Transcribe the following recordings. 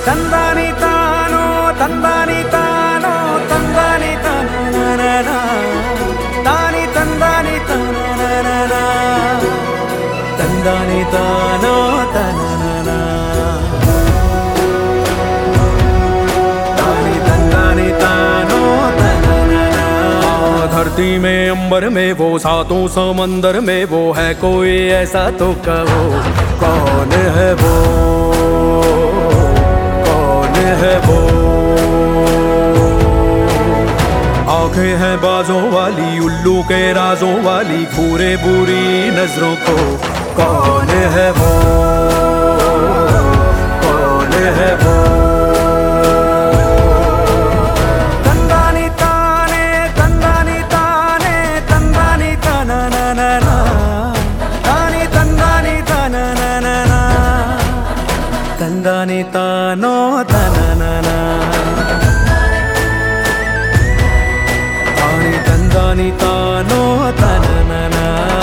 ತಂದಾನಿ ತಾನೋ ತಂದಾನಿ ತಾನೋ ತಂದಾನಿ ತಾನ ತಾನಿ ತಂದಾನಿ ತಾನ ತಂದಾನಿ ತಾನೋ ತನ धरती में अंबर में वो सातों समंदर में वो है कोई ऐसा तो कहो कौन है वो कौन है वो। आंखें हैं बाजों वाली उल्लू के राजों वाली घूरे बुरी नजरों को कौन है वो कौन है वो। ತಂದಾನಿ ತಾನೋ ತನನನ ತಾನಿ ತಂದಾನಿ ತಾನೋ ತನನನ।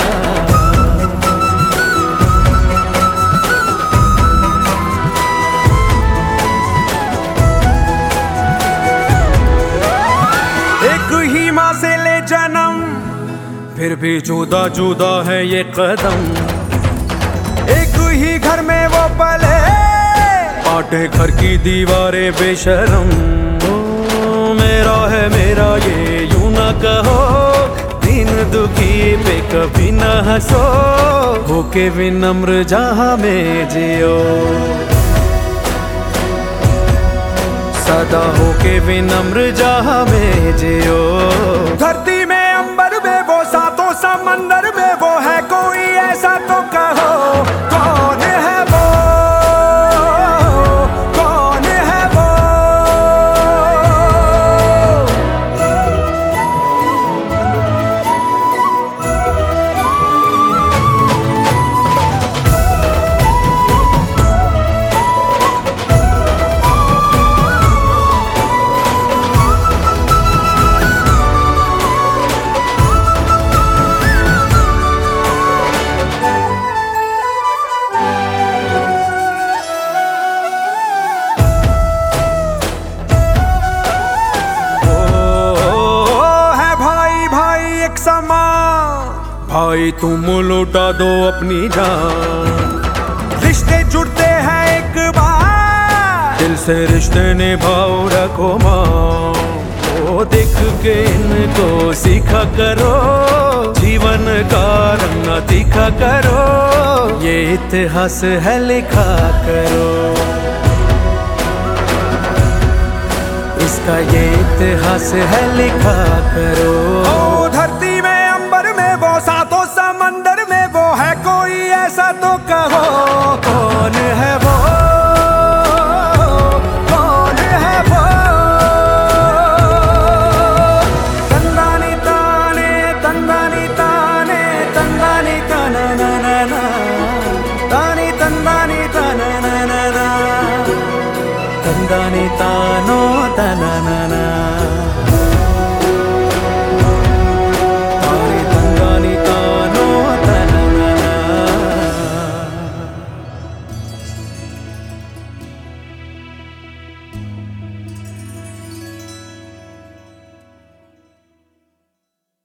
एक ही माँ से ले जन्म फिर भी जुदा जुदा है ये कदम। एक ही घर में वो पले बाटे घर की दीवारें बेशरम। मेरा है मेरा ये यूं न कहो दिन दुखी पे कभी न हंसो होके विनम्र जहां में जियो सदा होके विनम्र जहां में जियो। धरती में अंबर में वो सातों समंदर में वो है कोई ऐसा तो कहो कौन है वो कौन है वो। भाई तुम लौटा दो अपनी जान रिश्ते जुड़ते हैं एक बार दिल से रिश्ते निभाओ रखो माँ। ओ देख के इनको सीखा करो जीवन का रंग तीखा करो ये इतिहास है लिखा करो इसका ये इतिहास है लिखा करो।